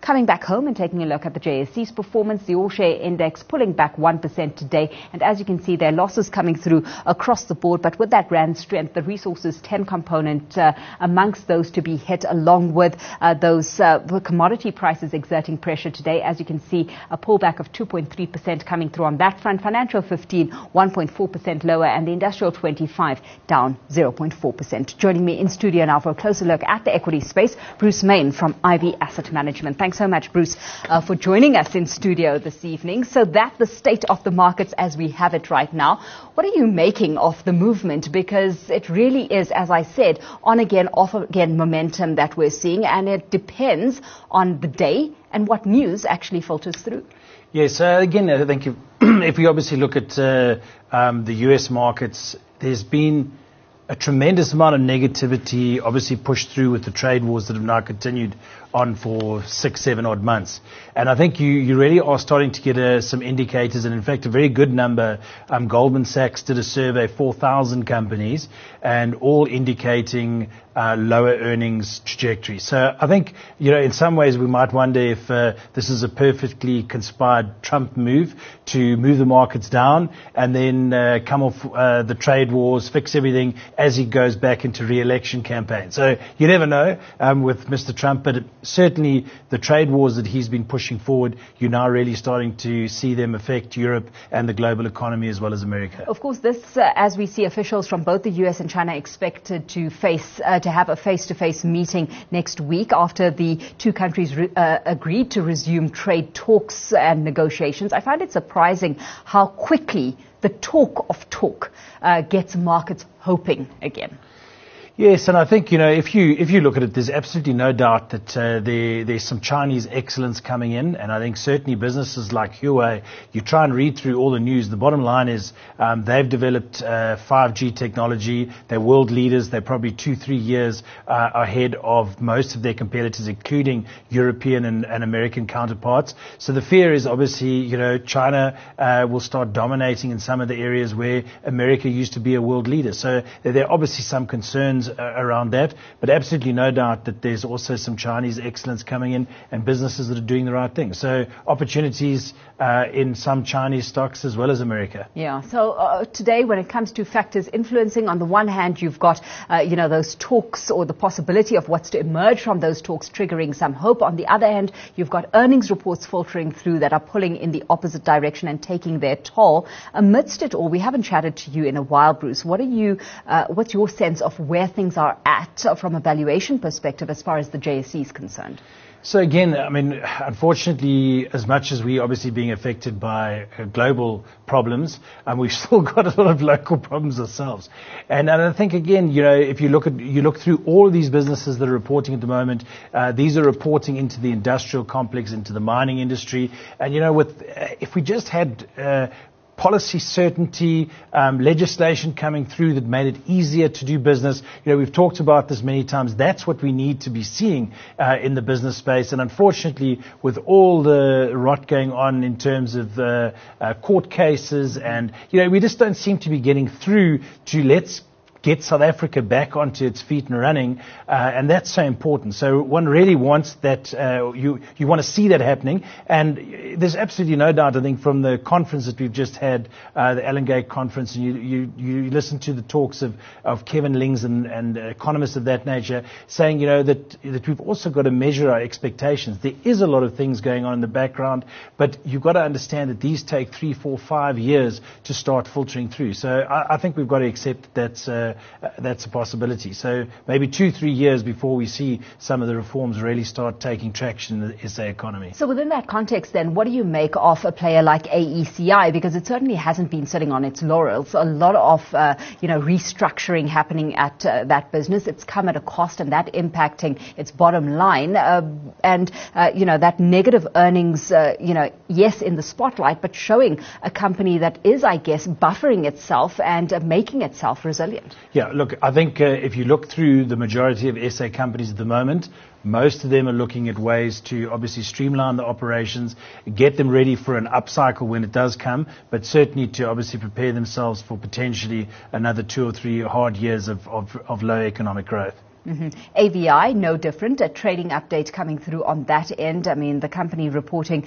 Coming back home and taking a look at the JSE's performance, the all-share index pulling back 1% today. And as you can see, there are losses coming through across the board. But with that rand strength, the resources 10 component amongst those to be hit, along with those commodity prices exerting pressure today. As you can see, a pullback of 2.3% coming through on that front. Financial 15, 1.4% lower, and the industrial 25 down 0.4%. Joining me in studio now for a closer look at the equity space, Bruce Main from Ivy Asset Management. Thanks so much, Bruce, for joining us in studio this evening. So that's the state of the markets as we have it right now. What are you making of the movement? Because it really is, as I said, on again, off again momentum that we're seeing, and it depends on the day and what news actually filters through. Yes, again, I think if we obviously look at the US markets, there's been a tremendous amount of negativity obviously pushed through with the trade wars that have now continued on for 6, 7 odd months. And I think you really are starting to get some indicators, and in fact a very good number. Goldman Sachs did a survey, 4,000 companies, and all indicating lower earnings trajectory. So I think, in some ways we might wonder if this is a perfectly conspired Trump move to move the markets down and then come off the trade wars, fix everything as he goes back into re-election campaign. So you never know with Mr. Trump, but certainly the trade wars that he's been pushing forward, you're now really starting to see them affect Europe and the global economy as well as America. Of course, this, as we see officials from both the US and China expected to have a face-to-face meeting next week after the two countries agreed to resume trade talks and negotiations. I find it surprising how quickly the talk of talk gets markets hoping again. Yes, and I think, if you look at it, there's absolutely no doubt that there's some Chinese excellence coming in, and I think certainly businesses like Huawei, you try and read through all the news, the bottom line is they've developed 5G technology, they're world leaders, they're probably 2-3 years ahead of most of their competitors, including European and American counterparts. So the fear is obviously, China will start dominating in some of the areas where America used to be a world leader. So there are obviously some concerns around that, but absolutely no doubt that there's also some Chinese excellence coming in and businesses that are doing the right thing. So opportunities in some Chinese stocks as well as America. Yeah. So today, when it comes to factors influencing, on the one hand, you've got those talks or the possibility of what's to emerge from those talks triggering some hope. On the other hand, you've got earnings reports filtering through that are pulling in the opposite direction and taking their toll. Amidst it all, we haven't chatted to you in a while, Bruce. What's your sense of where things are at from a valuation perspective as far as the JSE is concerned? So again, unfortunately, as much as we obviously being affected by global problems, we've still got a lot of local problems ourselves. And I think again, if you look through all of these businesses that are reporting at the moment, these are reporting into the industrial complex, into the mining industry. And if we just had policy certainty, legislation coming through that made it easier to do business. We've talked about this many times. That's what we need to be seeing in the business space. And unfortunately, with all the rot going on in terms of court cases, and we just don't seem to be getting through to let's get South Africa back onto its feet and running, and that's so important. So one really wants that, you want to see that happening, and there's absolutely no doubt, I think, from the conference that we've just had, the Allen Gate conference, and you listen to the talks of Kevin Lings and economists of that nature, saying, that we've also got to measure our expectations. There is a lot of things going on in the background, but you've got to understand that these take 3, 4, 5 years to start filtering through. So I think we've got to accept that that's a possibility. So maybe 2-3 years before we see some of the reforms really start taking traction in the SA economy. So within that context then, what do you make of a player like AECI? Because it certainly hasn't been sitting on its laurels. A lot of restructuring happening at that business. It's come at a cost, and that impacting its bottom line. That negative earnings, yes, in the spotlight, but showing a company that is, I guess, buffering itself and making itself resilient. Yeah, look, I think if you look through the majority of SA companies at the moment, most of them are looking at ways to obviously streamline the operations, get them ready for an upcycle when it does come, but certainly to obviously prepare themselves for potentially another 2 or 3 hard years of low economic growth. AVI, no different. A trading update coming through on that end. I mean, the company reporting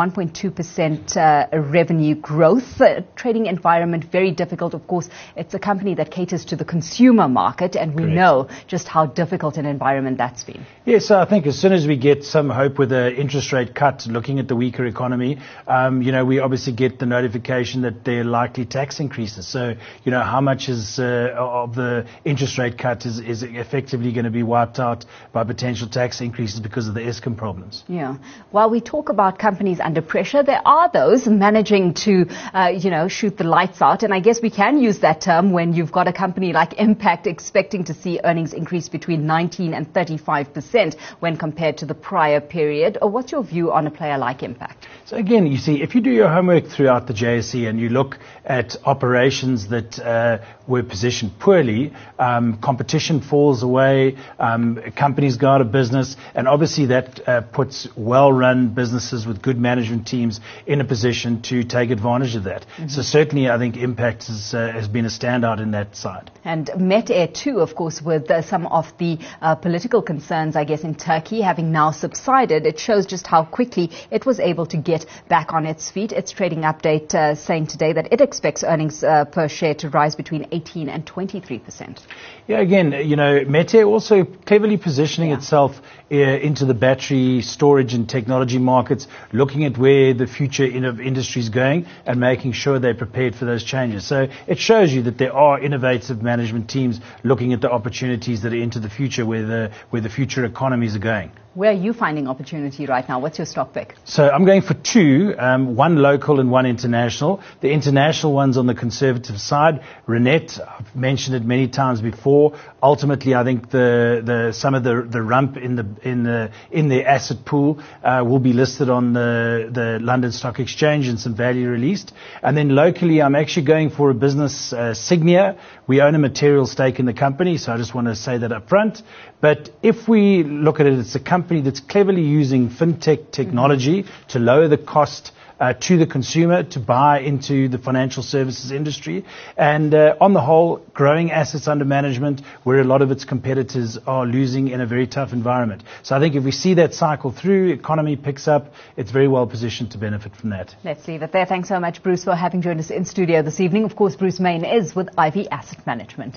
1.2% revenue growth. Trading environment very difficult. Of course, it's a company that caters to the consumer market, and we know just how difficult an environment that's been. Yes, I think as soon as we get some hope with an interest rate cut, looking at the weaker economy, we obviously get the notification that there are likely tax increases. So, how much is of the interest rate cut is effectively going to be wiped out by potential tax increases because of the Eskom problems. Yeah. While we talk about companies under pressure, there are those managing to, shoot the lights out. And I guess we can use that term when you've got a company like Impact expecting to see earnings increase between 19 and 35% when compared to the prior period. Or what's your view on a player like Impact? So again, you see, if you do your homework throughout the JSE and you look at operations that were positioned poorly, competition falls away, companies go out of business, and obviously that puts well-run businesses with good management teams in a position to take advantage of that. So certainly I think Impact has been a standout in that side. And Metair too, of course, with some of the political concerns, I guess, in Turkey having now subsided, it shows just how quickly it was able to get back on its feet. Its trading update saying today that it expects earnings per share to rise between 18 and 23%. Yeah, again, Metair also cleverly positioning itself into the battery storage and technology markets, looking at where the future of industry is going and making sure they're prepared for those changes. So it shows you that there are innovative management teams looking at the opportunities that are into the future, where the future economies are going. Where are you finding opportunity right now? What's your stock pick? So I'm going for two, one local and one international. The international one's on the conservative side. Renette, I've mentioned it many times before. Ultimately, I think some of the rump in the asset pool will be listed on the London Stock Exchange and some value released. And then locally, I'm actually going for a business, Signia. We own a material stake in the company, so I just want to say that up front. But if we look at it, it's a company that's cleverly using fintech technology to lower the cost to the consumer to buy into the financial services industry, and on the whole, growing assets under management where a lot of its competitors are losing in a very tough environment. So I think if we see that cycle through, economy picks up, it's very well positioned to benefit from that. Let's leave it there. Thanks so much, Bruce, for having joined us in studio this evening. Of course, Bruce Main is with Ivy Asset Management.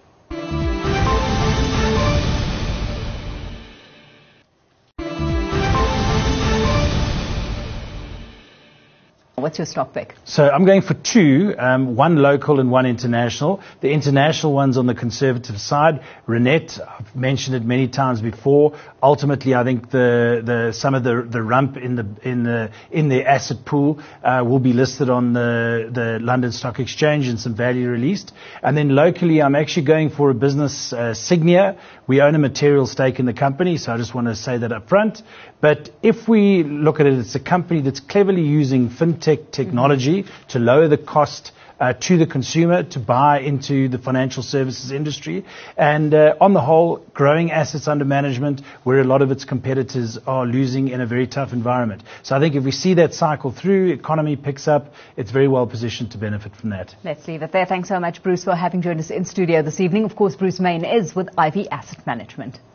What's your stock pick? So I'm going for two, one local and one international. The international one's on the conservative side. Renette, I've mentioned it many times before. Ultimately, I think some of the rump in the asset pool will be listed on the London Stock Exchange and some value released. And then locally, I'm actually going for a business, Signia. We own a material stake in the company, so I just want to say that up front. But if we look at it, it's a company that's cleverly using fintech technology to lower the cost to the consumer to buy into the financial services industry, and on the whole, growing assets under management where a lot of its competitors are losing in a very tough environment. So I think if we see that cycle through, economy picks up, it's very well positioned to benefit from that. Let's leave it there. Thanks so much, Bruce, for having joined us in studio this evening. Of course, Bruce Main is with Ivy Asset Management.